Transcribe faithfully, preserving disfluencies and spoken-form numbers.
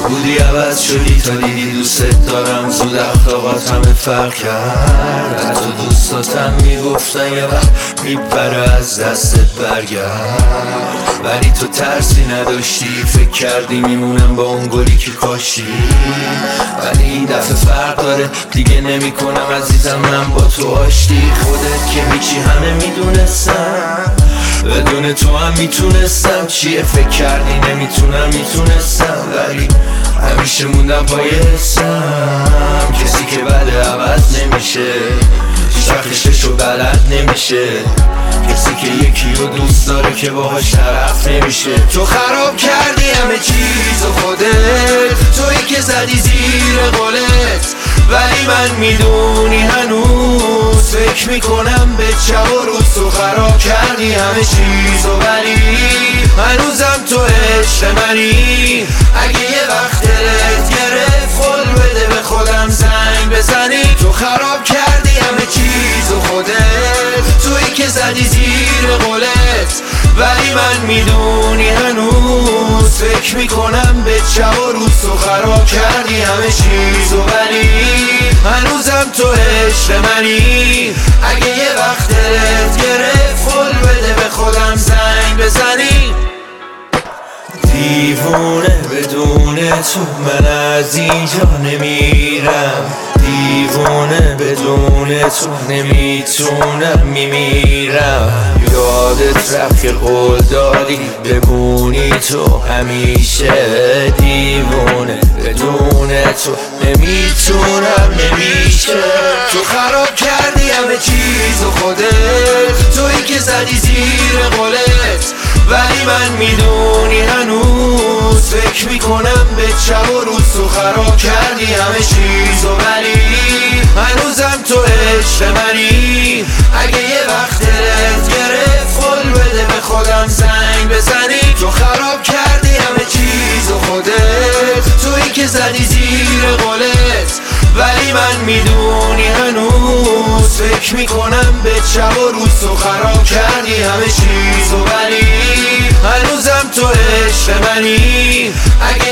بودی عوض شدی تا دیدی دوست دارم. زود اخلاقات همه فرق کرد. حتی دوستاتم میگفتن یه وقت میپره از دستت برگرد. ولی تو ترسی نداشتی، فکر کردی میمونم با اون گلی که کاشتی. ولی این دفعه فرق داره، دیگه نمی کنم عزیزم من با تو آشتی. خودت که هیچی همه میدونستم، بدون تو هم میتونستم. چیه فکر کردی نمیتونم؟ میتونستم ولی همیشه موندم پای حسم. کسی که بده عوض نمیشه، هیچ وقتشو بلد نمیشه. کسی که یکی رو دوست داره که باهاش طرف نمیشه. تو خراب کردی همه چیزو خودت، تویی که زدی زیر قولت. ولی من میدونی هنوز فکر میکنم به چه و روز. تو خراب کردی همه چیزو ولی هنوزم تو عشق منی. اگه یه وقت دلت گرفت قول بده به خودم زنگ بزنی. تو خراب کردی همه چیزو خودت، تویی که زدی زیر قولت. ولی من میدونی هنوز فکر میکنم به چه و روز. تو خراب کردی همه چیزو ولی هنوزم تو عشق منی. اگه یه وقت دلت گرفت قول بده به خودم زنگ بزنی. دیوونه بدون تو من از اینجا نمیرم. دیوونه بدون تو نمیتونم میمیرم. یادت رفت که قول دادی بمونی تو همیشه. دیوونه بدون تو نمیتونم نمیشه. تو خراب کردی همه چیزو خودت، تویی که زدی زیر قولت. ولی من میدونی هنوز فکر میکنم به چه و روز. تو خراب کردی همه چیزو ولی هنوزم تو عشق منی. اگه یه وقت دلت گرفت قول بده به خودم زنگ بزنی. تو خراب کردی همه چیزو خودت، تویی که زدی زیر قولت. ولی من میدونی هنوز فکر میکنم به چه و روز. تو خراب کردی همه چیزو ولی هنوزم تو عشق منی. اگه